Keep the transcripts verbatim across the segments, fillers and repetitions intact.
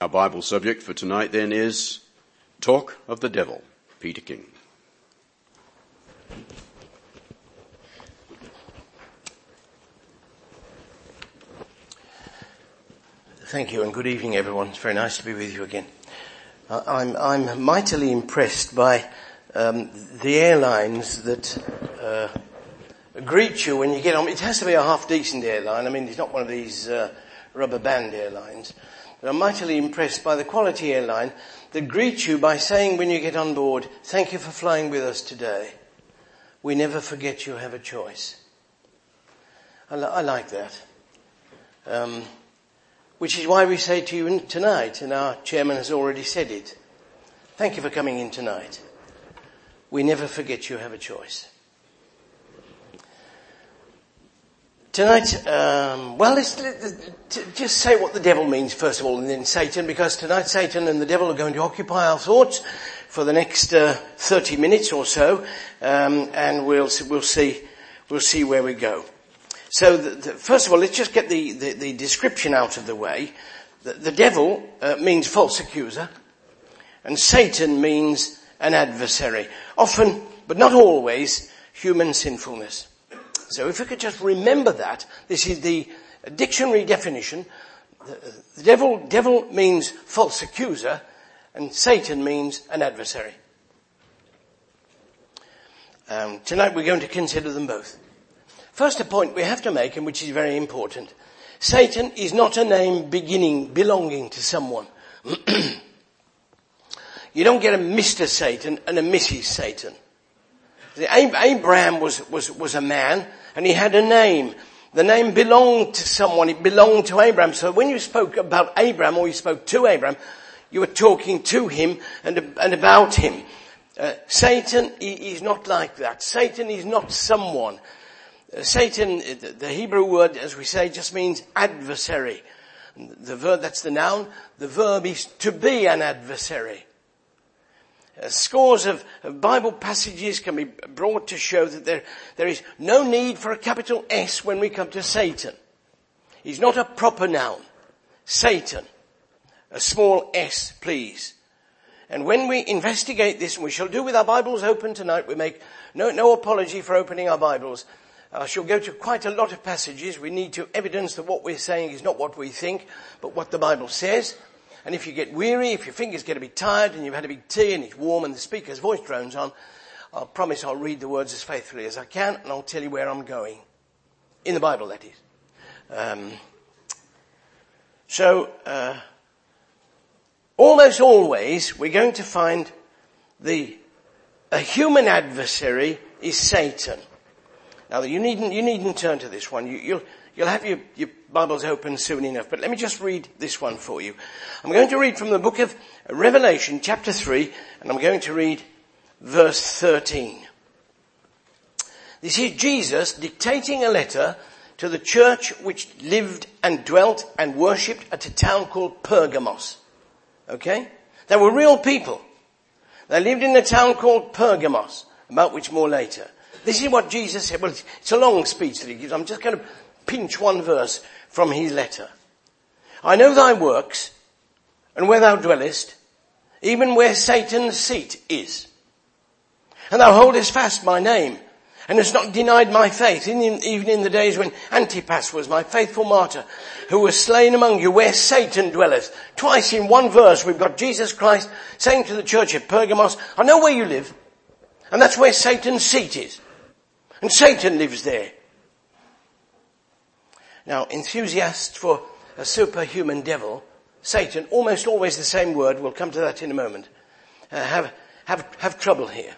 Our Bible subject for tonight then is Talk of the Devil, Peter King. Thank you and good evening everyone. It's very nice to be with you again. Uh, I'm, I'm mightily impressed by um, the airlines that uh, greet you when you get on. It has to be a half decent airline. I mean, it's not one of these uh, rubber band airlines. But I'm mightily impressed by the quality airline that greets you by saying when you get on board, "Thank you for flying with us today. We never forget you have a choice." I, li- I like that. Um, which is why we say to you tonight, and our chairman has already said it, thank you for coming in tonight. We never forget you have a choice. Tonight, um, well, let's, let's just say what the devil means first of all, and then Satan, because tonight Satan and the devil are going to occupy our thoughts for the next uh, thirty minutes or so, um, and we'll we'll see we'll see where we go. So, the, the, first of all, let's just get the, the, the description out of the way. The, the devil uh, means false accuser, and Satan means an adversary. Often, but not always, human sinfulness. So if we could just remember that, this is the dictionary definition. The, the devil, devil means false accuser, and Satan means an adversary. Um, tonight we're going to consider them both. First, a point we have to make, and which is very important. Satan is not a name beginning, belonging to someone. You don't get a Mister Satan and a Missus Satan. Abraham was, was, was a man, and he had a name. The name belonged to someone. It belonged to Abraham. So when you spoke about Abraham, or you spoke to Abraham, you were talking to him and, and about him. Uh, Satan is not like that. Satan is not someone. Uh, Satan, the Hebrew word, as we say, just means adversary. The verb, that's the noun. The verb is to be an adversary. Uh, scores of, of Bible passages can be brought to show that there, there is no need for a capital S when we come to Satan. He's not a proper noun. Satan. A small s, please. And when we investigate this, and we shall do with our Bibles open tonight, we make no, no apology for opening our Bibles. I shall go to quite a lot of passages. We need to evidence that what we're saying is not what we think, but what the Bible says. And if you get weary, if your fingers get a bit tired and you've had a big tea and it's warm and the speaker's voice drones on, I'll promise I'll read the words as faithfully as I can and I'll tell you where I'm going. In the Bible, that is. Um, so, uh, almost always we're going to find the, a human adversary is Satan. Now you needn't, you needn't turn to this one. You, you'll, You'll have your, your Bibles open soon enough, but let me just read this one for you. I'm going to read from the book of Revelation, chapter three, and I'm going to read verse thirteen. This is Jesus dictating a letter to the church which lived and dwelt and worshipped at a town called Pergamos. Okay? They were real people. They lived in a town called Pergamos, about which more later. This is what Jesus said. Well, it's a long speech that he gives. I'm just going to pinch one verse from his letter. I know thy works, and where thou dwellest, even where Satan's seat is. And thou holdest fast my name, and hast not denied my faith, even in the days when Antipas was my faithful martyr, who was slain among you, where Satan dwelleth. Twice in one verse we've got Jesus Christ saying to the church at Pergamos, I know where you live, and that's where Satan's seat is. And Satan lives there. Now, enthusiasts for a superhuman devil, Satan, almost always the same word, we'll come to that in a moment, uh, have, have, have trouble here.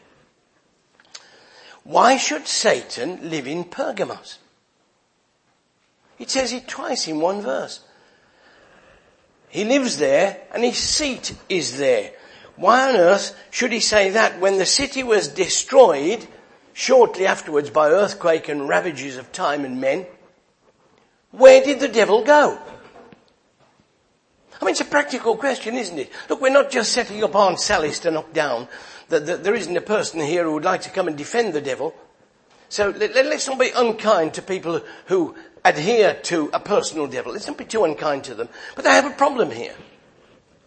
Why should Satan live in Pergamos? It says it twice in one verse. He lives there and his seat is there. Why on earth should he say that when the city was destroyed shortly afterwards by earthquake and ravages of time and men? Where did the devil go? I mean, it's a practical question, isn't it? Look, we're not just setting up Aunt Sally's to knock down. That, that there isn't a person here who would like to come and defend the devil. So let, let's not be unkind to people who adhere to a personal devil. Let's not be too unkind to them. But they have a problem here.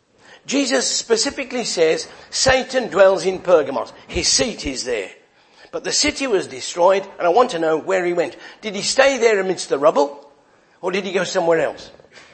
Jesus specifically says Satan dwells in Pergamos. His seat is there. But the city was destroyed, and I want to know where he went. Did he stay there amidst the rubble, or did he go somewhere else?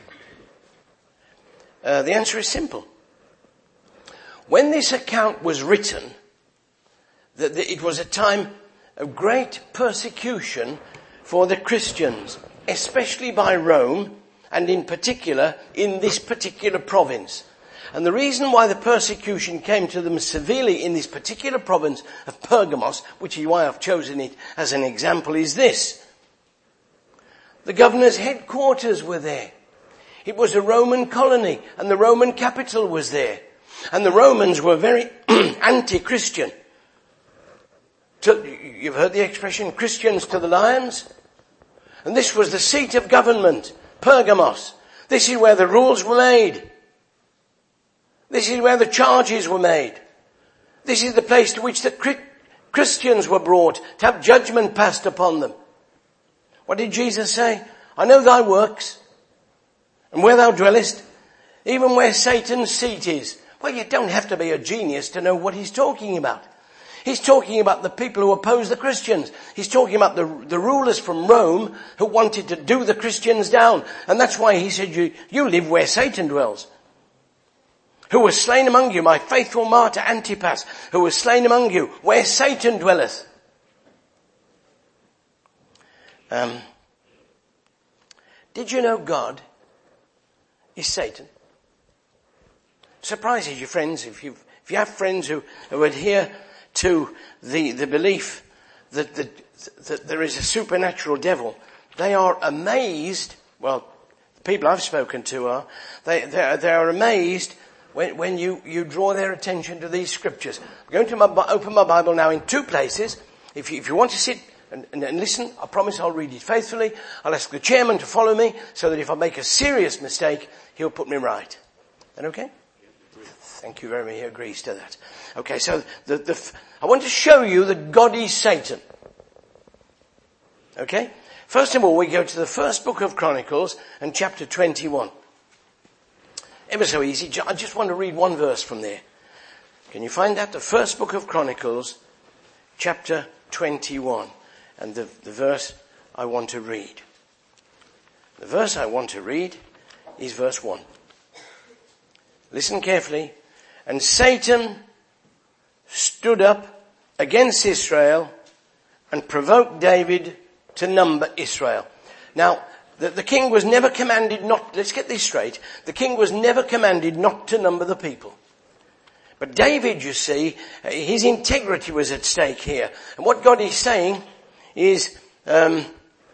Uh, the answer is simple. When this account was written, that it was a time of great persecution for the Christians, especially by Rome, and in particular in this particular province. And the reason why the persecution came to them severely in this particular province of Pergamos, which is why I've chosen it as an example, is this. The governor's headquarters were there. It was a Roman colony, and the Roman capital was there. And the Romans were very anti-Christian. To, you've heard the expression, Christians to the lions? And this was the seat of government, Pergamos. This is where the rules were made. This is where the charges were made. This is the place to which the Christians were brought to have judgment passed upon them. What did Jesus say? I know thy works, and where thou dwellest, even where Satan's seat is. Well, you don't have to be a genius to know what he's talking about. He's talking about the people who oppose the Christians. He's talking about the, the rulers from Rome who wanted to do the Christians down. And that's why he said, you, you live where Satan dwells. Who was slain among you, my faithful martyr Antipas, who was slain among you, where Satan dwelleth. Um, did you know God is Satan? Surprises you, friends, if you if you have friends who, who adhere to the, the belief that, the, that there is a supernatural devil, they are amazed, well, the people I've spoken to are, they, they, are, they are amazed when, when you, you draw their attention to these scriptures. I'm going to my, open my Bible now in two places. If you, if you want to sit and, and, and listen, I promise I'll read it faithfully. I'll ask the chairman to follow me so that if I make a serious mistake, he'll put me right. Is that okay? Thank you very much. He agrees to that. Okay, so the, the, I want to show you that God is Satan. Okay? First of all, we go to the first book of Chronicles and chapter twenty-one. Ever so easy. I just want to read one verse from there. Can you find that? The first book of Chronicles, chapter twenty-one. And the, the verse I want to read. The verse I want to read is verse one. Listen carefully. And Satan stood up against Israel and provoked David to number Israel. Now, the, the king was never commanded not, let's get this straight, the king was never commanded not to number the people. But David, you see, his integrity was at stake here. And what God is saying is, um,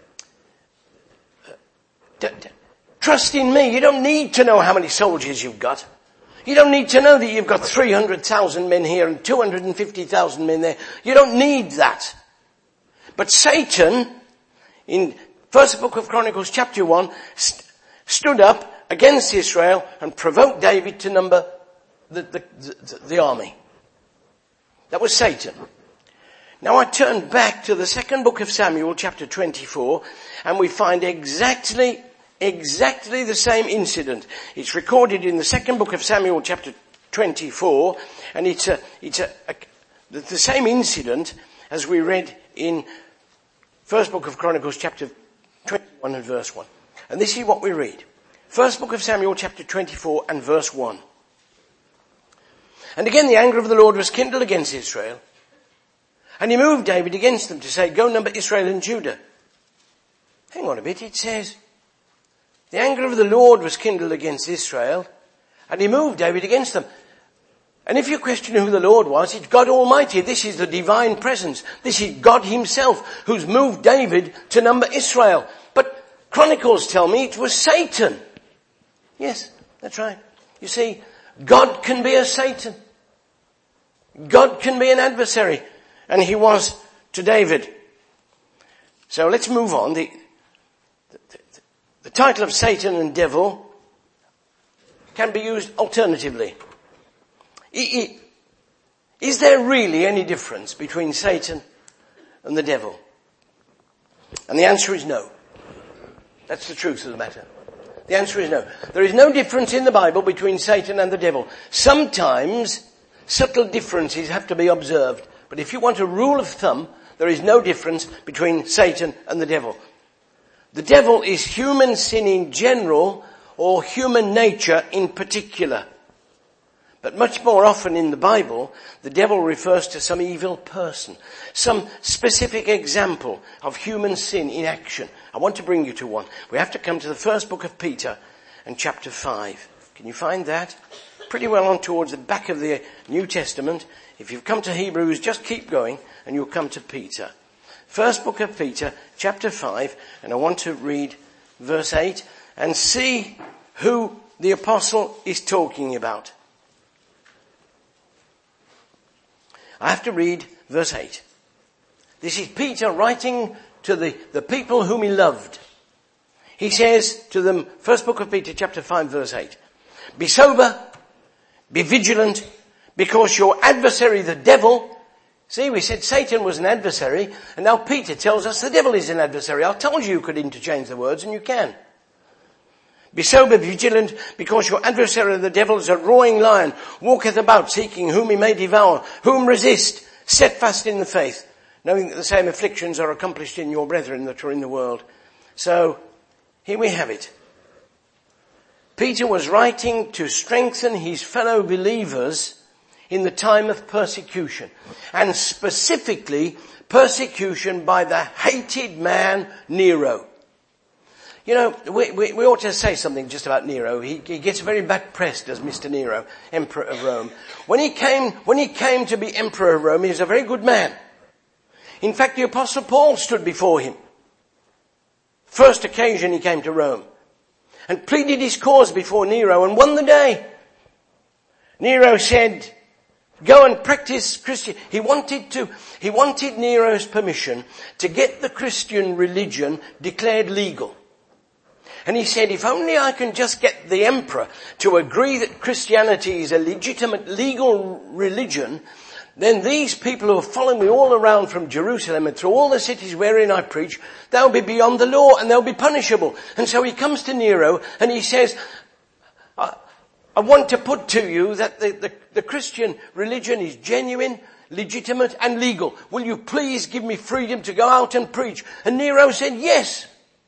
d- d- trust in me. You don't need to know how many soldiers you've got. You don't need to know that you've got three hundred thousand men here and two hundred fifty thousand men there. You don't need that. But Satan, in first book of Chronicles chapter one, st- stood up against Israel and provoked David to number the, the, the, the army. That was Satan. Now I turn back to the second book of Samuel chapter twenty-four, and we find exactly Exactly the same incident. It's recorded in the second book of Samuel chapter twenty-four, and it's a, it's a, a, the same incident as we read in first book of Chronicles chapter twenty-one and verse one. And this is what we read. First book of Samuel chapter twenty-four and verse one. And again the anger of the Lord was kindled against Israel, and he moved David against them to say, go number Israel and Judah. Hang on a bit, it says, the anger of the Lord was kindled against Israel, and he moved David against them. And if you question who the Lord was, it's God Almighty. This is the divine presence. This is God himself who's moved David to number Israel. But Chronicles tell me it was Satan. Yes, that's right. You see, God can be a Satan. God can be an adversary. And he was to David. So let's move on. The, The title of Satan and devil can be used alternatively. Is there really any difference between Satan and the devil? And the answer is no. That's the truth of the matter. The answer is no. There is no difference in the Bible between Satan and the devil. Sometimes subtle differences have to be observed. But if you want a rule of thumb, there is no difference between Satan and the devil. The devil is human sin in general or human nature in particular. But much more often in the Bible, the devil refers to some evil person, some specific example of human sin in action. I want to bring you to one. We have to come to the first book of Peter and chapter five. Can you find that? Pretty well on towards the back of the New Testament. If you've come to Hebrews, just keep going and you'll come to Peter. First book of Peter, chapter five, and I want to read verse eight and see who the apostle is talking about. I have to read verse eight. This is Peter writing to the, the people whom he loved. He says to them, first book of Peter, chapter five, verse eight, be sober, be vigilant, because your adversary, the devil, see, we said Satan was an adversary, and now Peter tells us the devil is an adversary. I told you you could interchange the words, and you can. Be sober, vigilant, because your adversary the devil is a roaring lion, walketh about seeking whom he may devour, whom resist, steadfast in the faith, knowing that the same afflictions are accomplished in your brethren that are in the world. So, here we have it. Peter was writing to strengthen his fellow believers in the time of persecution, and specifically persecution by the hated man Nero. You know, we, we, we ought to say something just about Nero. He, he gets very bad press, does Mister Nero, Emperor of Rome. When he came, when he came to be Emperor of Rome, he was a very good man. In fact, the Apostle Paul stood before him. First occasion he came to Rome. And pleaded his cause before Nero and won the day. Nero said, go and practice Christian. He wanted to, he wanted Nero's permission to get the Christian religion declared legal. And he said, if only I can just get the emperor to agree that Christianity is a legitimate legal religion, then these people who are following me all around from Jerusalem and through all the cities wherein I preach, they'll be beyond the law and they'll be punishable. And so he comes to Nero and he says, I, I want to put to you that the, the, the Christian religion is genuine, legitimate and legal. Will you please give me freedom to go out and preach? And Nero said, yes.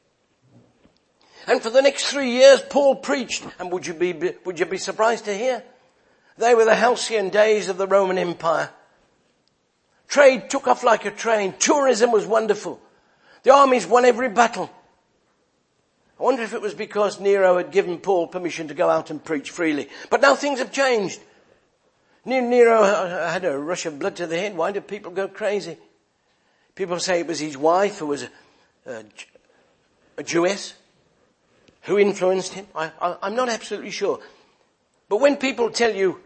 And for the next three years, Paul preached. And would you be, would you be surprised to hear? They were the halcyon days of the Roman Empire. Trade took off like a train. Tourism was wonderful. The armies won every battle. I wonder if it was because Nero had given Paul permission to go out and preach freely. But now things have changed. Nero had a rush of blood to the head. Why did people go crazy? People say it was his wife who was a, a, a Jewess who influenced him. I, I, I'm not absolutely sure. But when people tell you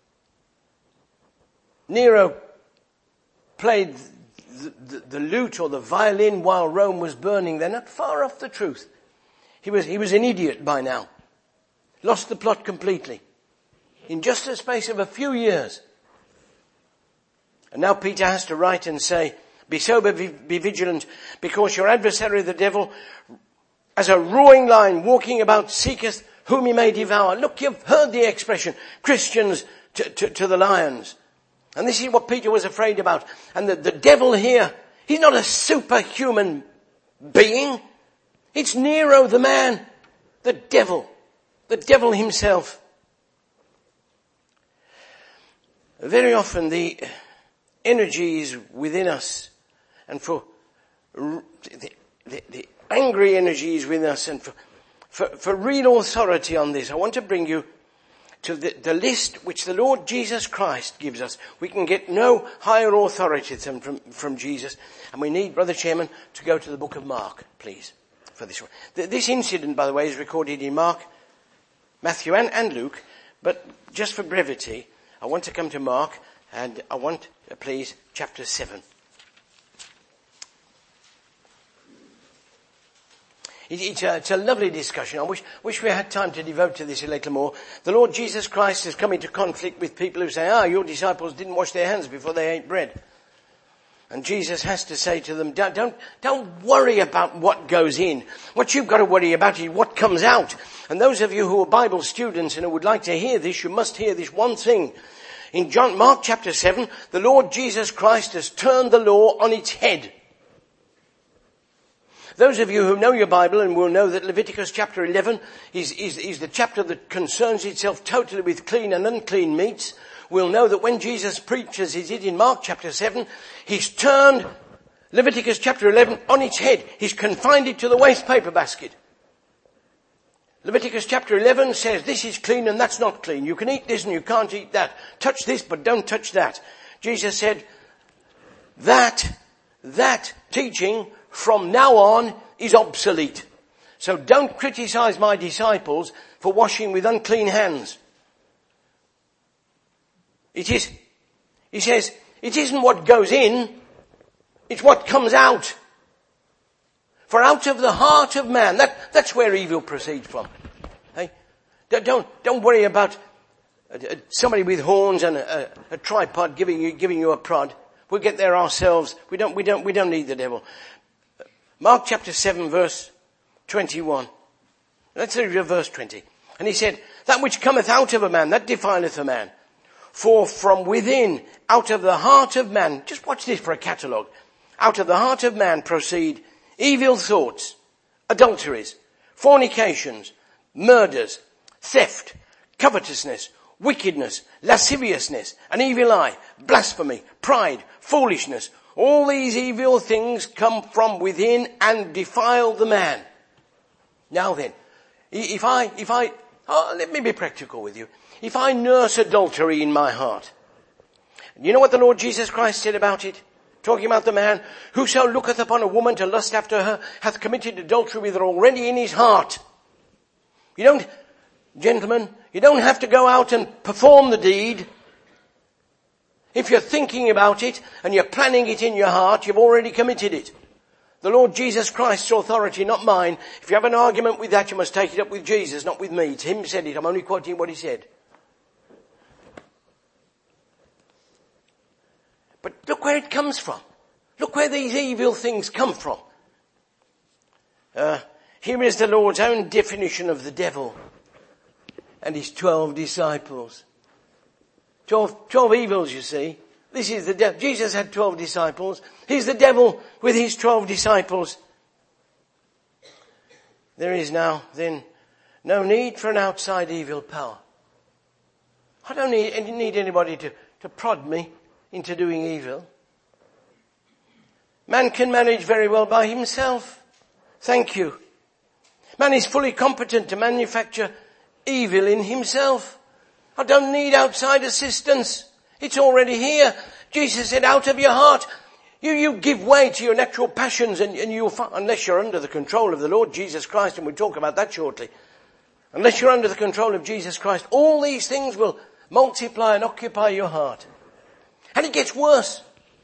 Nero played the, the, the lute or the violin while Rome was burning, they're not far off the truth. He was, he was an idiot by now. Lost the plot completely. In just the space of a few years. And now Peter has to write and say, be sober, be vigilant, because your adversary the devil, as a roaring lion walking about, seeketh whom he may devour. Look, you've heard the expression, Christians to, to, to the lions. And this is what Peter was afraid about. And the, the devil here, he's not a superhuman being. It's Nero the man, the devil, the devil himself. Very often the energies within us, and for the, the, the angry energies within us, and for, for, for real authority on this, I want to bring you to the, the list which the Lord Jesus Christ gives us. We can get no higher authority than from, from Jesus. And we need, Brother Chairman, to go to the book of Mark, please, for this one. This incident, by the way, is recorded in Mark, Matthew and, and Luke. But just for brevity, I want to come to Mark, and I want, uh, please, chapter seven. It's a, it's a lovely discussion. I wish, wish we had time to devote to this a little more. The Lord Jesus Christ has come into conflict with people who say, ah, your disciples didn't wash their hands before they ate bread. And Jesus has to say to them, don't, don't, don't worry about what goes in. What you've got to worry about is what comes out. And those of you who are Bible students and who would like to hear this, you must hear this one thing. In John, Mark chapter seven, the Lord Jesus Christ has turned the law on its head. Those of you who know your Bible and will know that Leviticus chapter eleven is, is, is the chapter that concerns itself totally with clean and unclean meats, will know that when Jesus preaches, he did in Mark chapter seven, he's turned Leviticus chapter eleven on its head. He's confined it to the waste paper basket. Leviticus chapter eleven says this is clean and that's not clean. You can eat this and you can't eat that. Touch this but don't touch that. Jesus said that, that teaching from now on is obsolete. So don't criticize my disciples for washing with unclean hands. It is, he says, it isn't what goes in, it's what comes out. For out of the heart of man, that, that's where evil proceeds from. Hey? Don't, don't worry about somebody with horns and a, a, a tripod giving you, giving you a prod. We'll get there ourselves. We don't, we don't, we don't need the devil. Mark chapter seven verse twenty-one. Let's read verse twenty. And he said, that which cometh out of a man, that defileth a man. For from within, out of the heart of man, just watch this for a catalogue. Out of the heart of man proceed evil thoughts, adulteries, fornications, murders, theft, covetousness, wickedness, lasciviousness, an evil eye, blasphemy, pride, foolishness. All these evil things come from within and defile the man. Now then, if I, if I, oh, let me be practical with you. If I nurse adultery in my heart, you know what the Lord Jesus Christ said about it? Talking about the man, whoso looketh upon a woman to lust after her, hath committed adultery with her already in his heart. You don't, gentlemen, you don't have to go out and perform the deed. If you're thinking about it and you're planning it in your heart, you've already committed it. The Lord Jesus Christ's authority, not mine. If you have an argument with that, you must take it up with Jesus, not with me. It's him who said it. I'm only quoting what he said. But look where it comes from. Look where these evil things come from. Uh, here is the Lord's own definition of the devil and his twelve disciples. Twelve, twelve evils, you see. This is the devil. Jesus had twelve disciples. He's the devil with his twelve disciples. There is now, then, no need for an outside evil power. I don't need, need anybody to, to prod me into doing evil. Man can manage very well by himself. Thank you. Man is fully competent to manufacture evil in himself. I don't need outside assistance. It's already here. Jesus said, out of your heart, you, you give way to your natural passions and, and you'll find, unless you're under the control of the Lord Jesus Christ, and we'll talk about that shortly. Unless you're under the control of Jesus Christ, all these things will multiply and occupy your heart. And it gets worse.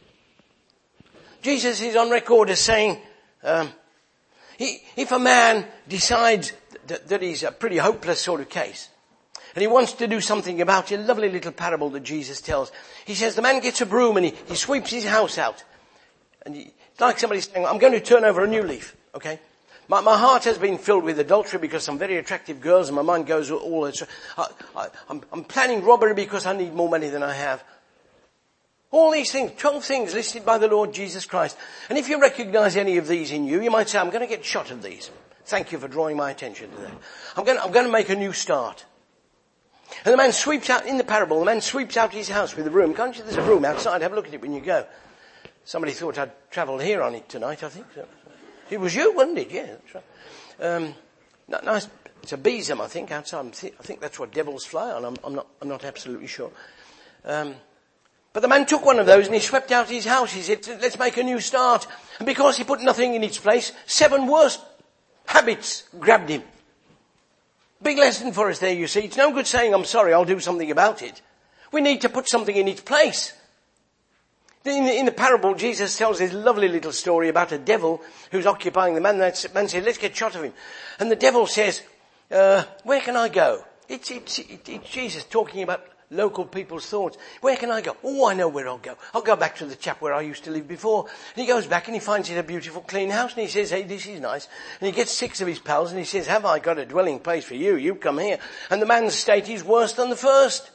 Jesus is on record as saying, um, he, if a man decides that, that he's a pretty hopeless sort of case, and he wants to do something about it, a lovely little parable that Jesus tells. He says the man gets a broom and he, he sweeps his house out. And he, it's like somebody saying, I'm going to turn over a new leaf, okay? My, my heart has been filled with adultery because some very attractive girls and my mind goes all, all I, I, I'm, I'm planning robbery because I need more money than I have. All these things, twelve things listed by the Lord Jesus Christ. And if you recognize any of these in you, you might say, I'm going to get shot of these. Thank you for drawing my attention to that. I'm going to, I'm going to make a new start. And the man sweeps out, in the parable, the man sweeps out his house with a broom. Can't you? There's a broom outside. Have a look at it when you go. Somebody thought I'd travelled here on it tonight, I think. So. It was you, wasn't it? Yeah, that's right. Um, nice. It's a besom, I think, outside. I think that's what devils fly on. I'm, I'm not, I'm not absolutely sure. Um, but the man took one of those and he swept out his house. He said, let's make a new start. And because he put nothing in its place, seven worse habits grabbed him. Big lesson for us there, you see. It's no good saying, I'm sorry, I'll do something about it. We need to put something in its place. In the, in the parable, Jesus tells this lovely little story about a devil who's occupying the man. The man says, let's get shot of him. And the devil says, uh, where can I go? It's, it's, it's Jesus talking about local people's thoughts. Where can I go? Oh, I know where I'll go. I'll go back to the chap where I used to live before. And he goes back and he finds it a beautiful clean house and he says, hey, this is nice. And he gets six of his pals and he says, have I got a dwelling place for you? You come here. And the man's state is worse than the first.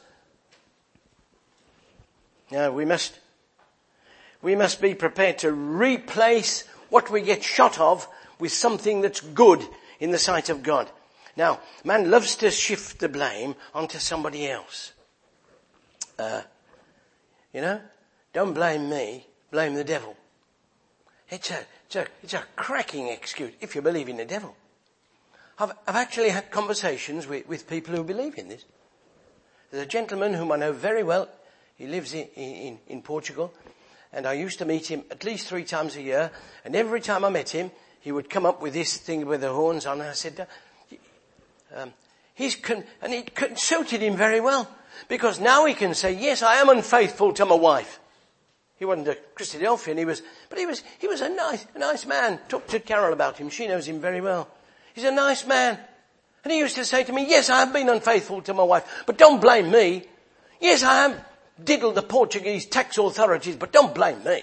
Now we must, we must be prepared to replace what we get shot of with something that's good in the sight of God. Now, man loves to shift the blame onto somebody else. Uh, you know, don't blame me, blame the devil. It's a, it's a, it's a cracking excuse if you believe in the devil. I've, I've actually had conversations with, with people who believe in this. There's a gentleman whom I know very well. He lives in, in, in Portugal, and I used to meet him at least three times a year, and every time I met him, he would come up with this thing with the horns on, and I said, um, he's con- and it suited him very well, because now he can say, yes, I am unfaithful to my wife. He wasn't a Christadelphian, he was, but he was, he was a nice, a nice man. Talk to Carol about him, she knows him very well. He's a nice man. And he used to say to me, yes, I have been unfaithful to my wife, but don't blame me. Yes, I have diddled the Portuguese tax authorities, but don't blame me.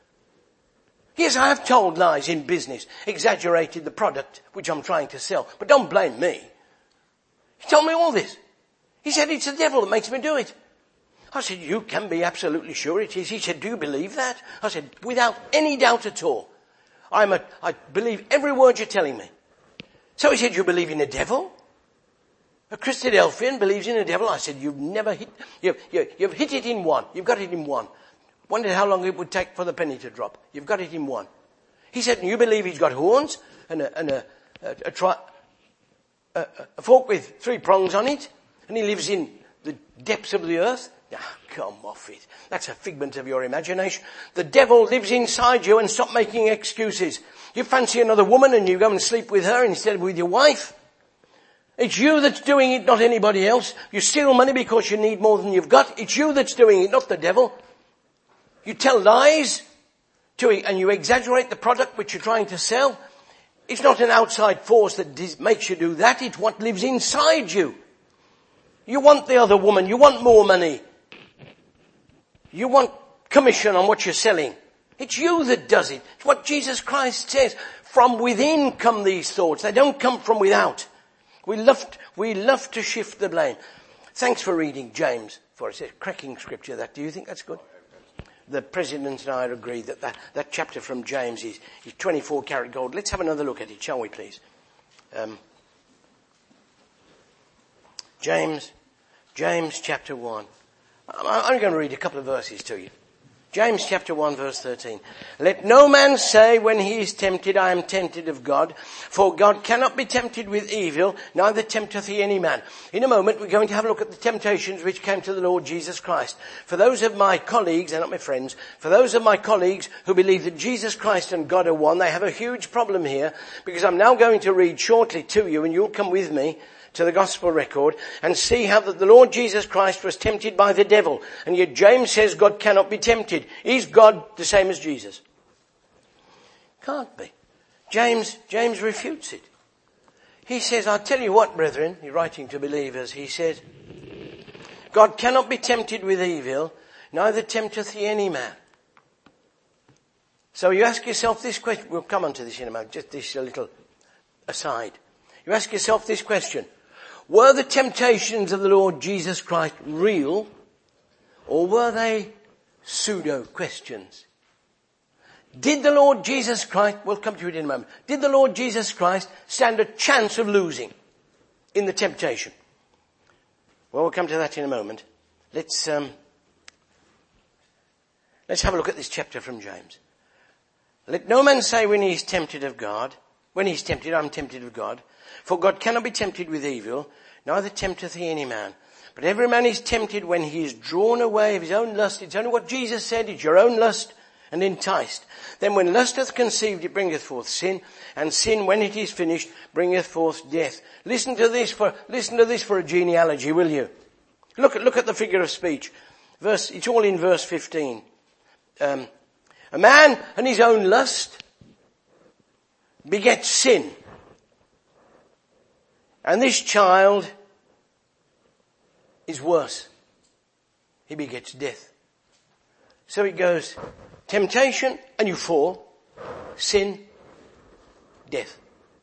Yes, I have told lies in business, exaggerated the product which I'm trying to sell, but don't blame me. He told me all this. He said, it's the devil that makes me do it. I said, you can be absolutely sure it is. He said, do you believe that? I said, without any doubt at all. I'm a, I believe every word you're telling me. So he said, you believe in the devil? A Christadelphian believes in the devil? I said, you've never hit, you've, you, you've hit it in one. You've got it in one. Wondered how long it would take for the penny to drop. You've got it in one. He said, you believe he's got horns and a, and a, a, a, tri- a, a fork with three prongs on it, and he lives in the depths of the earth? Ah, come off it. That's a figment of your imagination. The devil lives inside you, and stop making excuses. You fancy another woman and you go and sleep with her instead of with your wife? It's you that's doing it, not anybody else. You steal money because you need more than you've got. It's you that's doing it, not the devil. You tell lies to, and you exaggerate the product which you're trying to sell. It's not an outside force that makes you do that. It's what lives inside you. You want the other woman. You want more money. You want commission on what you're selling. It's you that does it. It's what Jesus Christ says. From within come these thoughts. They don't come from without. We love, we love to shift the blame. Thanks for reading James for us. It's a cracking scripture, that. Do you think that's good? The President and I agree that that, that chapter from James is, is twenty-four karat gold. Let's have another look at it, shall we, please? Um, James, James chapter one. I'm going to read a couple of verses to you. James chapter one verse thirteen. Let no man say when he is tempted, I am tempted of God. For God cannot be tempted with evil, neither tempteth he any man. In a moment we're going to have a look at the temptations which came to the Lord Jesus Christ. For those of my colleagues, they're not my friends, for those of my colleagues who believe that Jesus Christ and God are one, they have a huge problem here, because I'm now going to read shortly to you, and you'll come with me to the gospel record and see how that the Lord Jesus Christ was tempted by the devil. And yet James says God cannot be tempted. Is God the same as Jesus? Can't be. James, James refutes it. He says, I'll tell you what, brethren, he's writing to believers, he says, God cannot be tempted with evil, neither tempteth he any man. So you ask yourself this question, we'll come on to this in a moment, just this a little aside. You ask yourself this question, were the temptations of the Lord Jesus Christ real, or were they pseudo questions? Did the Lord Jesus Christ, we'll come to it in a moment, did the Lord Jesus Christ stand a chance of losing in the temptation? Well, we'll come to that in a moment. Let's, um, let's have a look at this chapter from James. Let no man say when he is tempted of God, when he is tempted, I'm tempted of God. For God cannot be tempted with evil, neither tempteth he any man. But every man is tempted when he is drawn away of his own lust. It's only what Jesus said, it's your own lust, and enticed. Then when lust hath conceived, it bringeth forth sin, and sin, when it is finished, bringeth forth death. Listen to this for, listen to this for a genealogy, will you? Look at, look at the figure of speech. Verse, it's all in verse fifteen. Um, a man and his own lust begets sin. And this child is worse. he begets death. So it goes, temptation and you fall, sin, death.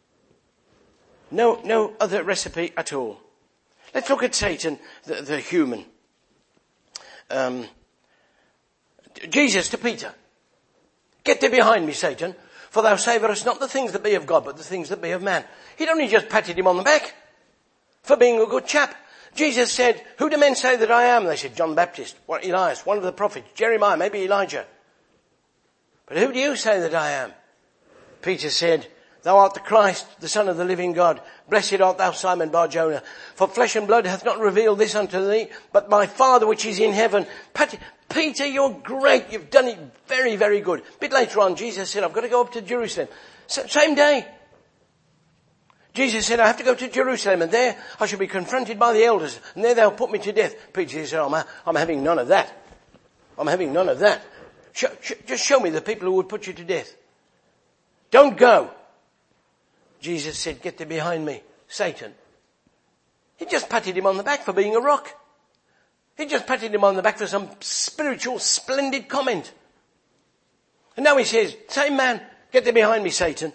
No, no other recipe at all. Let's look at Satan, the, the human. Um, Jesus to Peter. Get thee behind me, Satan, for thou savorest not the things that be of God, but the things that be of man. He'd only just patted him on the back for being a good chap. Jesus said, who do men say that I am? They said, John Baptist, what, Elias, one of the prophets, Jeremiah, maybe Elijah. But who do you say that I am? Peter said, thou art the Christ, the Son of the living God. Blessed art thou, Simon Bar-Jonah. For flesh and blood hath not revealed this unto thee, but my Father which is in heaven. Peter, you're great. You've done it very, very good. A bit later on, Jesus said, I've got to go up to Jerusalem. Same day. Jesus said, I have to go to Jerusalem, and there I shall be confronted by the elders, and there they'll put me to death. Peter said, I'm, I'm having none of that. I'm having none of that. Sh- sh- just show me the people who would put you to death. Don't go. Jesus said, get thee behind me, Satan. He just patted him on the back for being a rock. He just patted him on the back for some spiritual, splendid comment. And now he says, same man, get thee behind me, Satan.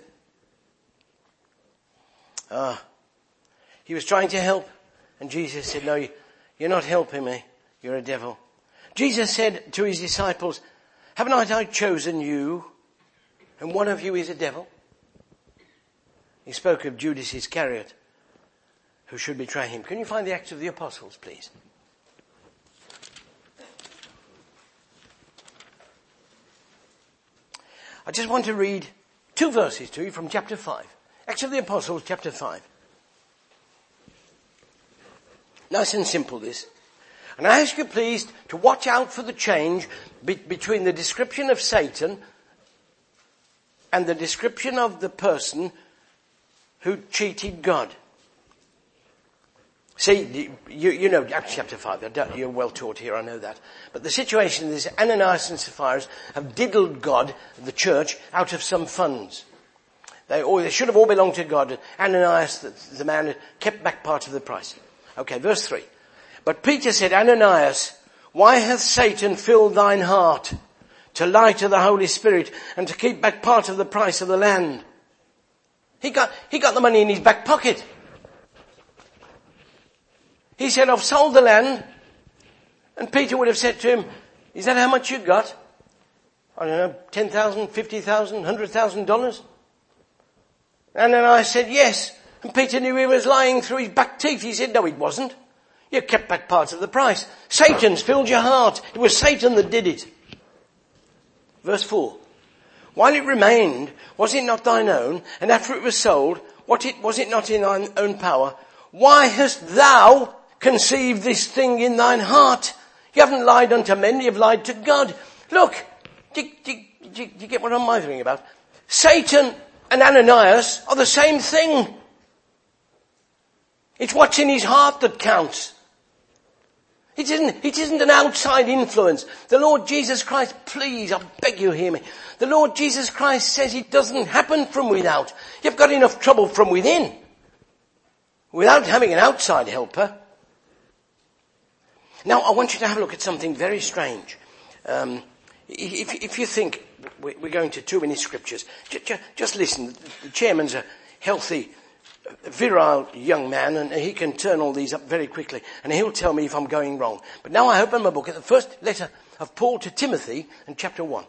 Ah, he was trying to help. And Jesus said, no, you're not helping me. You're a devil. Jesus said to his disciples, haven't I chosen you? And one of you is a devil. He spoke of Judas Iscariot, who should betray him. Can you find the Acts of the Apostles, please? I just want to read two verses to you from chapter five. Acts of the Apostles, chapter five. Nice and simple, this. And I ask you, please, to watch out for the change be- between the description of Satan and the description of the person who cheated God. See, you, you know, Acts chapter five, you're well taught here, I know that. But the situation is Ananias and Sapphira have diddled God, the church, out of some funds. They, or they should have all belonged to God. Ananias, the, the man, kept back part of the price. Okay, verse three. But Peter said, Ananias, why hath Satan filled thine heart to lie to the Holy Spirit and to keep back part of the price of the land? He got, he got the money in his back pocket. He said, I've sold the land. And Peter would have said to him, is that how much you got? I don't know, ten thousand, fifty thousand, one hundred thousand dollars? And then I said, yes. And Peter knew he was lying through his back teeth. He said, no, it wasn't. You kept back part of the price. Satan's filled your heart. It was Satan that did it. Verse four. While it remained, was it not thine own? And after it was sold, what it, was it not in thine own power? Why hast thou conceived this thing in thine heart? You haven't lied unto men, you've lied to God. Look, do, do, do, do you get what I'm wondering about? Satan and Ananias are the same thing. It's what's in his heart that counts. It isn't, it isn't an outside influence. The Lord Jesus Christ, please, I beg you hear me. The Lord Jesus Christ says it doesn't happen from without. You've got enough trouble from within without having an outside helper. Now, I want you to have a look at something very strange. Um, if, if you think we're going to too many scriptures, just, just listen. The chairman's a healthy, virile young man, and he can turn all these up very quickly, and he'll tell me if I'm going wrong. But now I open my book at the first letter of Paul to Timothy in chapter one.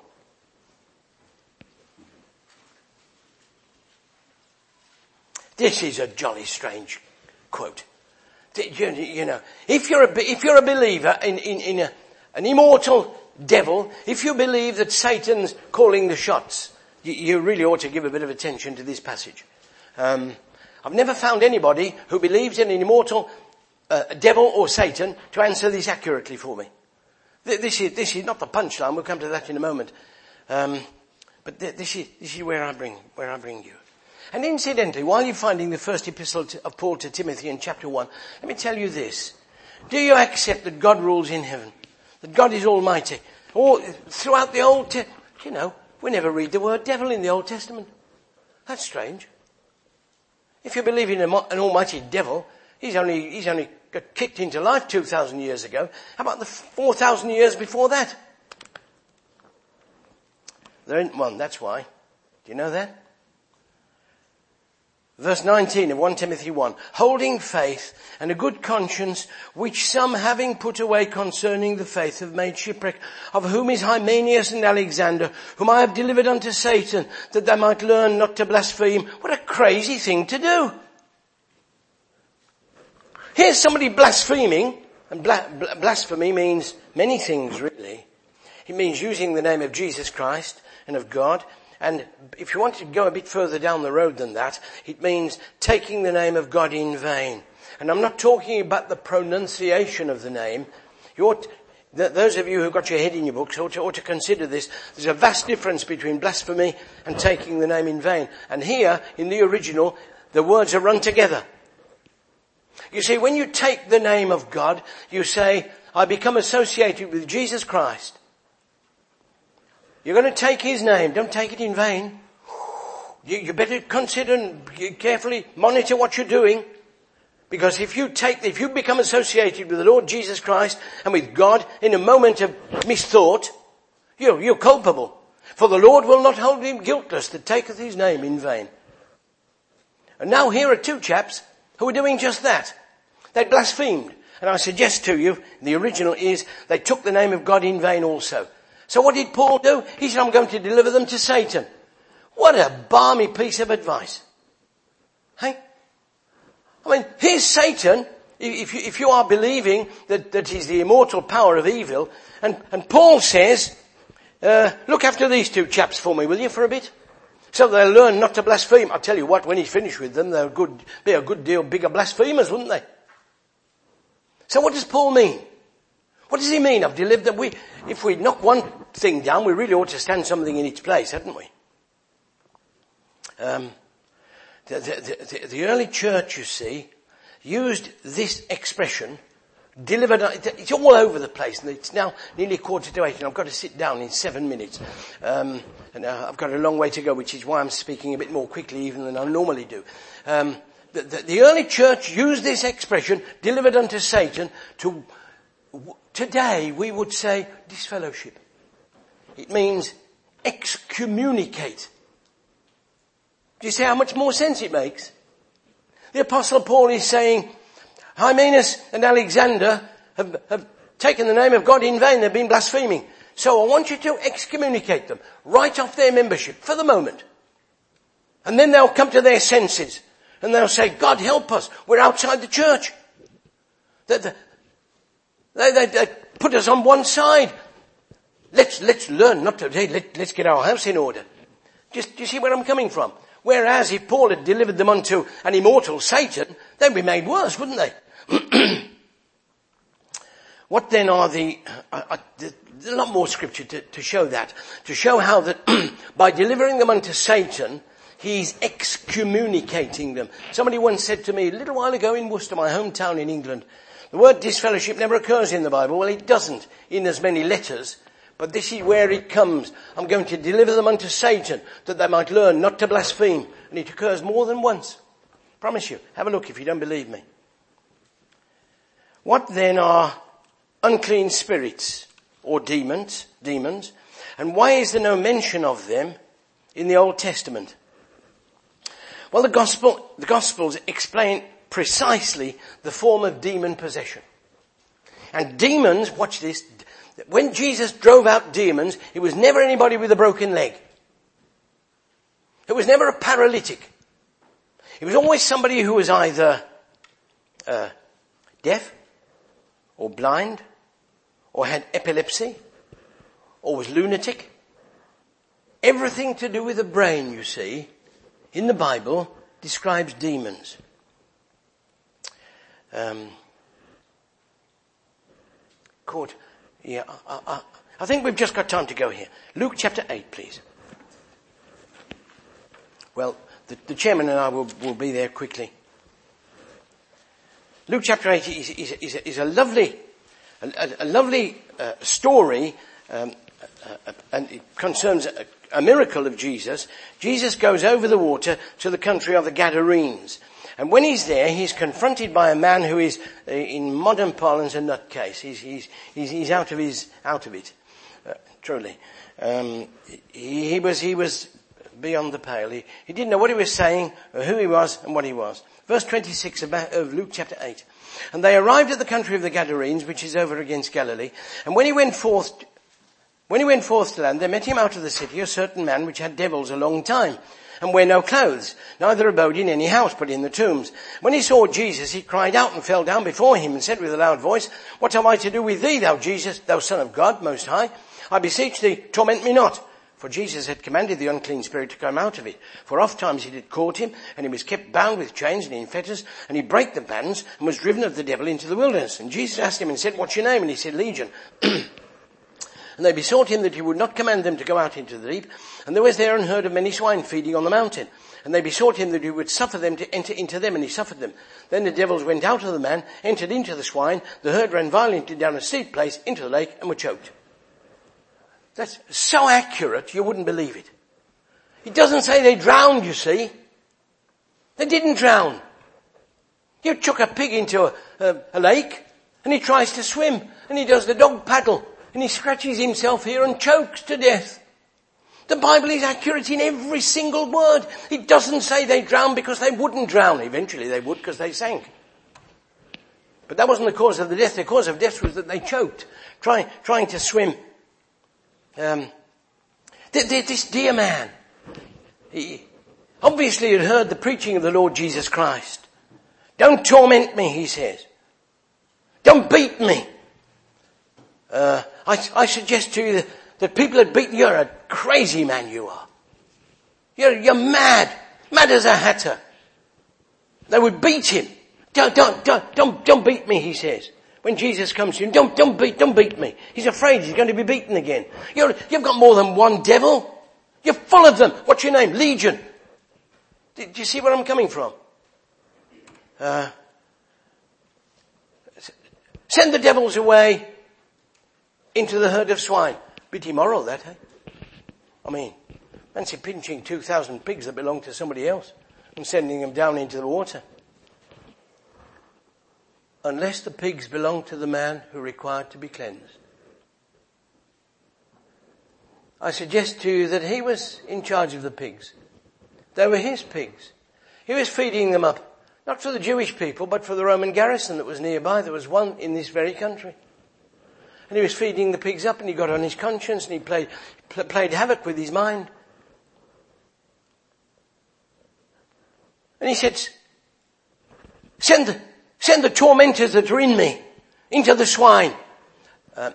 This is a jolly strange quote. You, you know, if you're a, if you're a believer in, in, in a, an immortal devil, if you believe that Satan's calling the shots, you, you really ought to give a bit of attention to this passage. Um, I've never found anybody who believes in an immortal uh, devil or Satan to answer this accurately for me. This is, this is not the punchline. We'll come to that in a moment. Um, but this is, this is where I bring, where I bring you. And incidentally, while you're finding the first epistle of Paul to Timothy in chapter one, let me tell you this. Do you accept that God rules in heaven? That God is almighty? Or throughout the Old Testament, you know, we never read the word devil in the Old Testament. That's strange. If you believe in an almighty devil, he's only, he's only got kicked into life two thousand years ago. How about the four thousand years before that? There ain't one, that's why. Do you know that? Verse nineteen of First Timothy one. Holding faith and a good conscience, which some having put away concerning the faith have made shipwreck, of whom is Hymenaeus and Alexander, whom I have delivered unto Satan, that they might learn not to blaspheme. What a crazy thing to do. Here's somebody blaspheming, and bla- blasphemy means many things really. It means using the name of Jesus Christ and of God. And if you want to go a bit further down the road than that, it means taking the name of God in vain. And I'm not talking about the pronunciation of the name. You ought, those of you who've got your head in your books ought to, ought to consider this. There's a vast difference between blasphemy and taking the name in vain. And here, in the original, the words are run together. You see, when you take the name of God, you say, I become associated with Jesus Christ. You're going to take his name. Don't take it in vain. You, you better consider and carefully monitor what you're doing. Because if you take, if you become associated with the Lord Jesus Christ and with God in a moment of misthought, you're, you're culpable. For the Lord will not hold him guiltless that taketh his name in vain. And now here are two chaps who are doing just that. They blasphemed. And I suggest to you, the original is, they took the name of God in vain also. So what did Paul do? He said, I'm going to deliver them to Satan. What a balmy piece of advice. Hey? I mean, here's Satan, if you, if you are believing that, that he's the immortal power of evil, and, and Paul says, uh, look after these two chaps for me, will you, for a bit? So they'll learn not to blaspheme. I'll tell you what, when he's finished with them, they'll good, be a good deal bigger blasphemers, wouldn't they? So what does Paul mean? What does he mean? I've delivered them. We, if we knock one thing down, we really ought to stand something in its place, hadn't we? Um, the, the, the, the early church, you see, used this expression, delivered, it's all over the place, and it's now nearly quarter to eight, and I've got to sit down in seven minutes. Um, and uh, I've got a long way to go, which is why I'm speaking a bit more quickly even than I normally do. Um, the, the, the early church used this expression, delivered unto Satan, to, today we would say disfellowship. It means excommunicate. Do you see how much more sense it makes? The Apostle Paul is saying, Hymenaeus and Alexander have, have taken the name of God in vain. They've been blaspheming. So I want you to excommunicate them. Write off their membership for the moment. And then they'll come to their senses. And they'll say, God help us. We're outside the church. They, they, they, they put us on one side. Let's, let's learn not to, hey, let, let's get our house in order. Just, do you see where I'm coming from? Whereas if Paul had delivered them unto an immortal Satan, they'd be made worse, wouldn't they? What then are the, uh, uh, there's a lot more scripture to, to show that. To show how that by delivering them unto Satan, he's excommunicating them. Somebody once said to me a little while ago in Worcester, my hometown in England, the word disfellowship never occurs in the Bible. Well, it doesn't in as many letters. But this is where it comes. I'm going to deliver them unto Satan, that they might learn not to blaspheme. And it occurs more than once. Promise you. Have a look if you don't believe me. What then are unclean spirits or demons? Demons. And why is there no mention of them in the Old Testament? Well, the gospel, the Gospels explain precisely the form of demon possession. And demons, watch this, when Jesus drove out demons, it was never anybody with a broken leg. It was never a paralytic. It was always somebody who was either uh, deaf or blind or had epilepsy or was lunatic. Everything to do with the brain, you see, in the Bible describes demons. Um, caught. Yeah, I, I, I think we've just got time to go here. Luke chapter eight, please. Well, the, the chairman and I will, will be there quickly. Luke chapter eight is, is, is, is a lovely, a, a lovely uh, story, um, uh, and it concerns a, a miracle of Jesus. Jesus goes over the water to the country of the Gadarenes. And when he's there, he's confronted by a man who is, uh, in modern parlance, a nutcase. He's, he's, he's, he's out of his, out of it. Uh, truly. Um, he, he was, he was beyond the pale. He, he didn't know what he was saying, or who he was, and what he was. Verse twenty-six of Luke chapter eight. And they arrived at the country of the Gadarenes, which is over against Galilee. And when he went forth, when he went forth to land, there met him out of the city a certain man which had devils a long time, and wear no clothes, neither abode in any house, but in the tombs. When he saw Jesus, he cried out and fell down before him, and said with a loud voice, What have I to do with thee, thou Jesus, thou Son of God Most High? I beseech thee, torment me not. For Jesus had commanded the unclean spirit to come out of it. For oft times it had caught him, and he was kept bound with chains and in fetters, and he brake the bands, and was driven of the devil into the wilderness. And Jesus asked him and said, What's your name? And he said, Legion. And they besought him that he would not command them to go out into the deep. And there was there an herd of many swine feeding on the mountain. And they besought him that he would suffer them to enter into them, and he suffered them. Then the devils went out of the man, entered into the swine. The herd ran violently down a steep place into the lake, and were choked. That's so accurate, you wouldn't believe it. It doesn't say they drowned, you see. They didn't drown. You chuck a pig into a, a, a lake, and he tries to swim, and he does the dog paddle. And he scratches himself here and chokes to death. The Bible is accurate in every single word. It doesn't say they drowned because they wouldn't drown. Eventually they would because they sank. But that wasn't the cause of the death. The cause of death was that they choked, trying, trying to swim. Um, this dear man, he obviously had heard the preaching of the Lord Jesus Christ. Don't torment me, he says. Don't beat me. Uh, I, I suggest to you that, that people that beat you, you're a crazy man, you are. You're, you're mad. Mad as a hatter. They would beat him. Don't, don't, don't, don't, don't beat me, he says. When Jesus comes to him, don't, don't beat, don't beat me. He's afraid he's going to be beaten again. You're, you've got more than one devil. You're full of them. What's your name? Legion. Do, do you see where I'm coming from? Uh, send the devils away into the herd of swine. Bit immoral, that, eh? I mean, fancy pinching two thousand pigs that belong to somebody else and sending them down into the water. Unless the pigs belong to the man who required to be cleansed. I suggest to you that he was in charge of the pigs. They were his pigs. He was feeding them up, not for the Jewish people, but for the Roman garrison that was nearby. There was one in this very country. And he was feeding the pigs up, and he got on his conscience, and he played, pl- played havoc with his mind. And he said, send the, send the tormentors that are in me into the swine. Uh,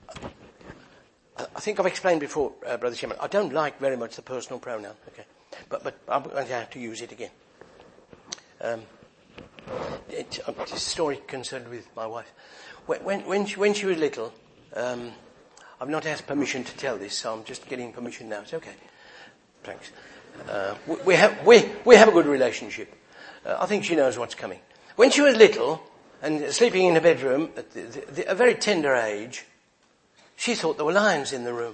I think I've explained before, uh, Brother Chairman, I don't like very much the personal pronoun, okay? But, but I'm going to have to use it again. Um, it, it's a story concerned with my wife. When, when, when, she, when she was little, um, I've not asked permission to tell this, so I'm just getting permission now. It's okay. Thanks. Uh, we, we have, we, we have a good relationship. Uh, I think she knows what's coming. When she was little and sleeping in her bedroom at the, the, the, a very tender age, she thought there were lions in the room.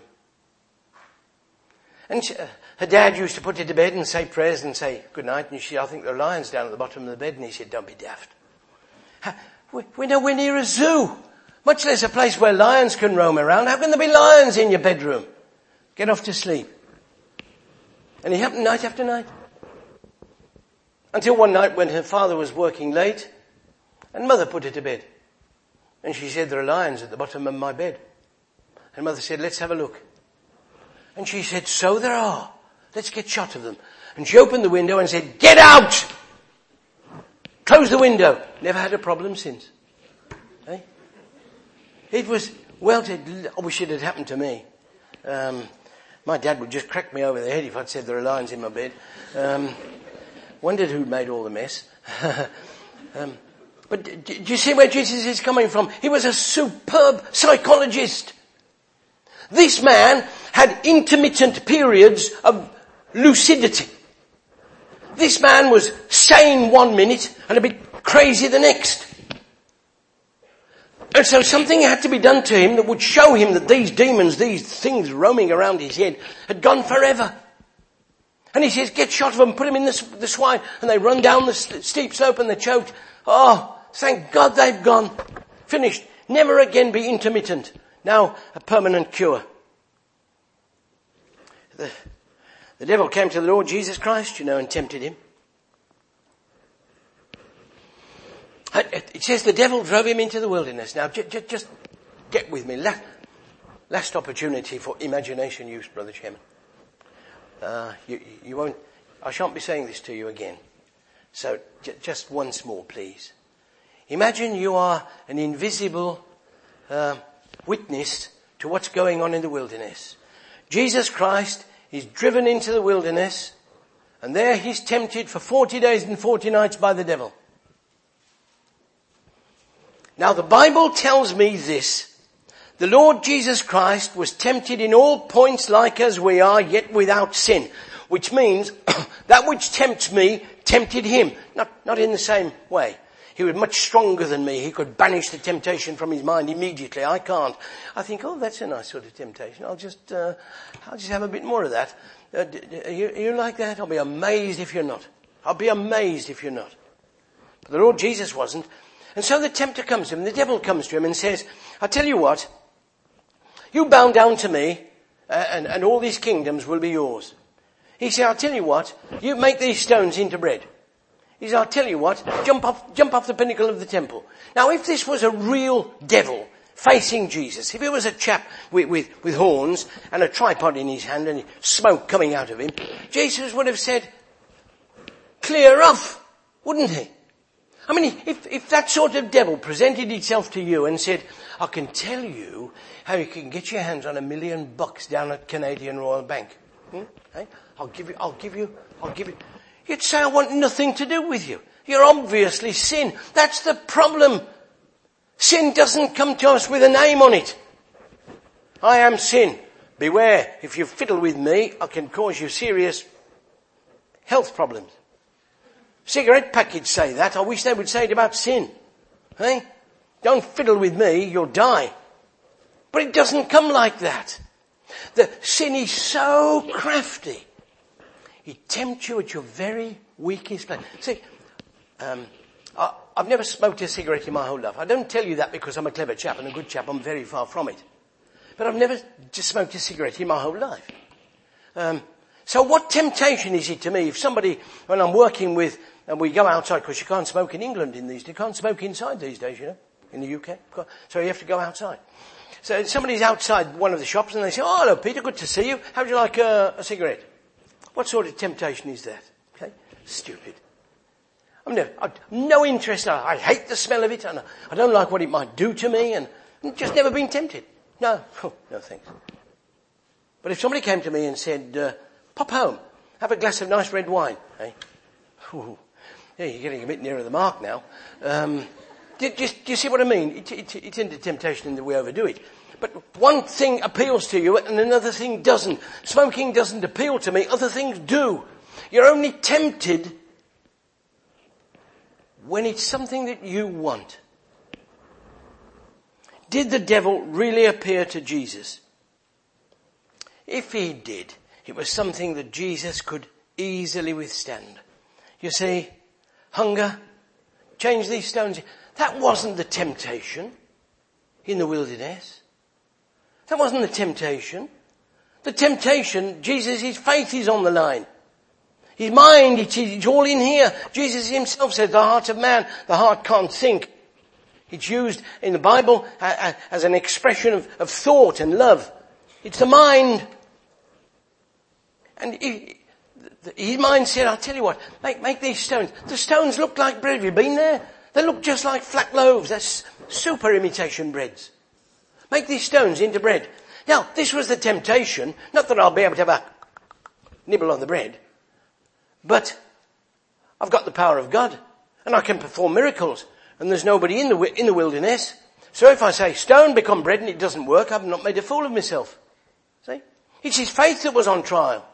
And she, uh, her dad used to put her to bed and say prayers and say good night, and she, I think there are lions down at the bottom of the bed, and he said, don't be daft. We're nowhere near a zoo, much less a place where lions can roam around. How can there be lions in your bedroom? Get off to sleep. And it happened night after night. Until one night when her father was working late, and mother put her to bed. And she said, there are lions at the bottom of my bed. And mother said, let's have a look. And she said, so there are. Let's get shot of them. And she opened the window and said, get out! Close the window. Never had a problem since. Eh? It was, well, I wish it had happened to me. Um, my dad would just crack me over the head if I'd said there are lions in my bed. Um, wondered who made all the mess. um, but do, do you see where Jesus is coming from? He was a superb psychologist. This man had intermittent periods of lucidity. This man was sane one minute and a bit crazy the next. And so something had to be done to him that would show him that these demons, these things roaming around his head, had gone forever. And he says, get shot of them, put them in the, the swine. And they run down the steep slope and they're choked. Oh, thank God they've gone. Finished. Never again be intermittent. Now a permanent cure. The, the devil came to the Lord Jesus Christ, you know, and tempted him. It says the devil drove him into the wilderness. Now, j- j- just get with me. Last, last opportunity for imagination use, Brother Chairman. Uh, you, you won't, I shan't be saying this to you again. So, j- just once more, please. Imagine you are an invisible uh, witness to what's going on in the wilderness. Jesus Christ is driven into the wilderness, and there he's tempted for forty days and forty nights by the devil. Now the Bible tells me this. The Lord Jesus Christ was tempted in all points like as we are, yet without sin. Which means, that which tempts me, tempted him. Not, not in the same way. He was much stronger than me. He could banish the temptation from his mind immediately. I can't. I think, oh, that's a nice sort of temptation. I'll just, uh, I'll just have a bit more of that. Uh, are, you, are you like that? I'll be amazed if you're not. I'll be amazed if you're not. But the Lord Jesus wasn't. And so the tempter comes to him, the devil comes to him and says, I'll tell you what, you bow down to me uh, and, and all these kingdoms will be yours. He said, I'll tell you what, you make these stones into bread. He said, I'll tell you what, jump off, jump off the pinnacle of the temple. Now if this was a real devil facing Jesus, if it was a chap with, with, with horns and a tripod in his hand and smoke coming out of him, Jesus would have said, clear off, wouldn't he? I mean, if, if that sort of devil presented itself to you and said, I can tell you how you can get your hands on a million bucks down at Canadian Royal Bank. Hmm? Hey? I'll give you, I'll give you, I'll give you. You'd say, I want nothing to do with you. You're obviously sin. That's the problem. Sin doesn't come to us with a name on it. I am sin. Beware, if you fiddle with me, I can cause you serious health problems. Cigarette packets say that. I wish they would say it about sin. Hey? Don't fiddle with me, you'll die. But it doesn't come like that. The sin is so crafty. It tempts you at your very weakest place. See, um, I, I've never smoked a cigarette in my whole life. I don't tell you that because I'm a clever chap and a good chap. I'm very far from it. But I've never just smoked a cigarette in my whole life. Um, so what temptation is it to me if somebody, when I'm working with, and we go outside, because you can't smoke in England in these days. You can't smoke inside these days, you know, in the U K. So you have to go outside. So somebody's outside one of the shops and they say, oh, hello, Peter, good to see you. How would you like a, a cigarette? What sort of temptation is that? Okay? Stupid. I'm no, I've no interest. I, I hate the smell of it and I don't like what it might do to me and I've just never been tempted. No, oh, no thanks. But if somebody came to me and said, uh, pop home, have a glass of nice red wine, eh? Ooh. Yeah, you're getting a bit nearer the mark now. Um, do, do, do you see what I mean? It, it, it's into temptation in that we overdo it. But one thing appeals to you and another thing doesn't. Smoking doesn't appeal to me, other things do. You're only tempted when it's something that you want. Did the devil really appear to Jesus? If he did, it was something that Jesus could easily withstand. You see, hunger, change these stones. That wasn't the temptation in the wilderness. That wasn't the temptation. The temptation, Jesus, his faith is on the line. His mind, it's, it's all in here. Jesus himself said, the heart of man, the heart can't think. It's used in the Bible as an expression of, of thought and love. It's the mind. And he, his mind said, I'll tell you what, make, make these stones. The stones look like bread. Have you been there? They look just like flat loaves. That's super imitation breads. Make these stones into bread. Now, this was the temptation. Not that I'll be able to have a nibble on the bread. But I've got the power of God. And I can perform miracles. And there's nobody in the, in the wilderness. So if I say stone become bread and it doesn't work, I've not made a fool of myself. See? It's his faith that was on trial.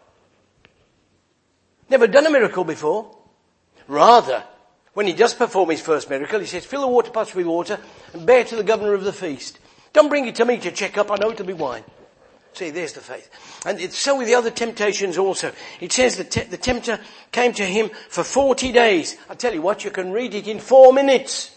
Never done a miracle before. Rather, when he does perform his first miracle, he says, fill the water pots with water and bear to the governor of the feast. Don't bring it to me to check up. I know it'll be wine. See, there's the faith. And it's so with the other temptations also. It says that te- the tempter came to him for forty days. I tell you what, you can read it in four minutes.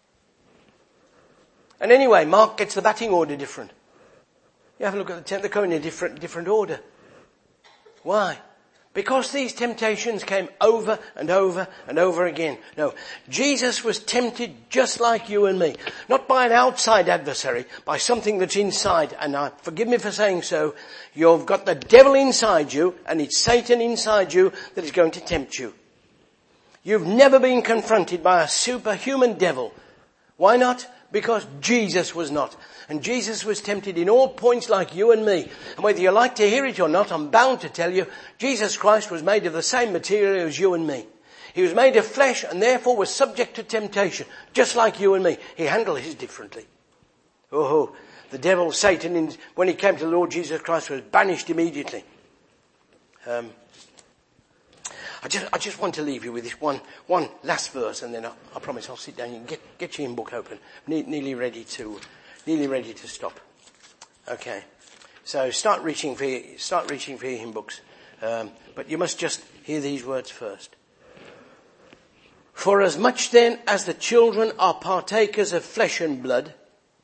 And anyway, Mark gets the batting order different. You have a look at the tempter, they come in a different, different order. Why? Because these temptations came over and over and over again. No, Jesus was tempted just like you and me. Not by an outside adversary, by something that's inside. And I, forgive me for saying so, you've got the devil inside you, and it's Satan inside you that is going to tempt you. You've never been confronted by a superhuman devil. Why not? Because Jesus was not. And Jesus was tempted in all points like you and me. And whether you like to hear it or not, I'm bound to tell you, Jesus Christ was made of the same material as you and me. He was made of flesh and therefore was subject to temptation, just like you and me. He handled his differently. Oh, the devil, Satan, when he came to the Lord Jesus Christ, was banished immediately. Um, I just, I just want to leave you with this one, one last verse, and then I, I promise I'll sit down and get, get your hymn book open. Ne- nearly ready to, nearly ready to stop. Okay. So start reaching for your, start reaching for your hymn books. Um, but you must just hear these words first. For as much then as the children are partakers of flesh and blood,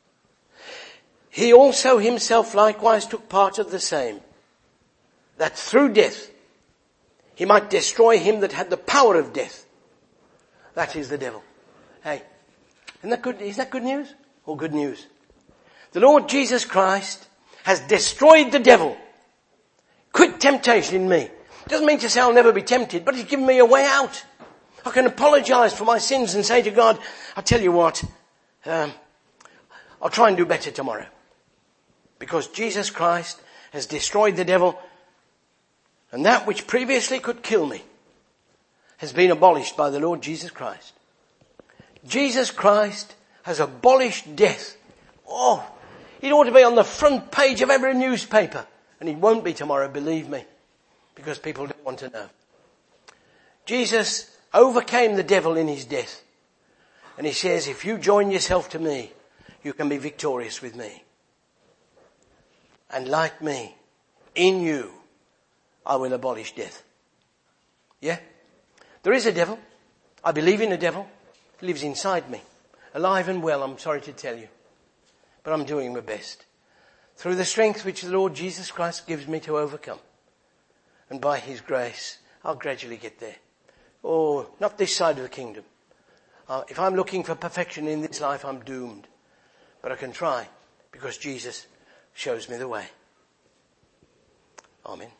he also himself likewise took part of the same, that through death he might destroy him that had the power of death. That is the devil. Hey, isn't that good? Is that good news or good news? The Lord Jesus Christ has destroyed the devil. Quit temptation in me. Doesn't mean to say I'll never be tempted, but he's given me a way out. I can apologize for my sins and say to God, I tell you what, um, I'll try and do better tomorrow. Because Jesus Christ has destroyed the devil, and that which previously could kill me has been abolished by the Lord Jesus Christ. Jesus Christ has abolished death. Oh, it ought to be on the front page of every newspaper. And it won't be tomorrow, believe me, because people don't want to know. Jesus overcame the devil in his death. And he says, if you join yourself to me, you can be victorious with me. And like me, in you, I will abolish death. Yeah? There is a devil. I believe in a devil. He lives inside me. Alive and well, I'm sorry to tell you. But I'm doing my best. Through the strength which the Lord Jesus Christ gives me to overcome. And by his grace, I'll gradually get there. Oh, not this side of the kingdom. Uh, if I'm looking for perfection in this life, I'm doomed. But I can try because Jesus shows me the way. Amen.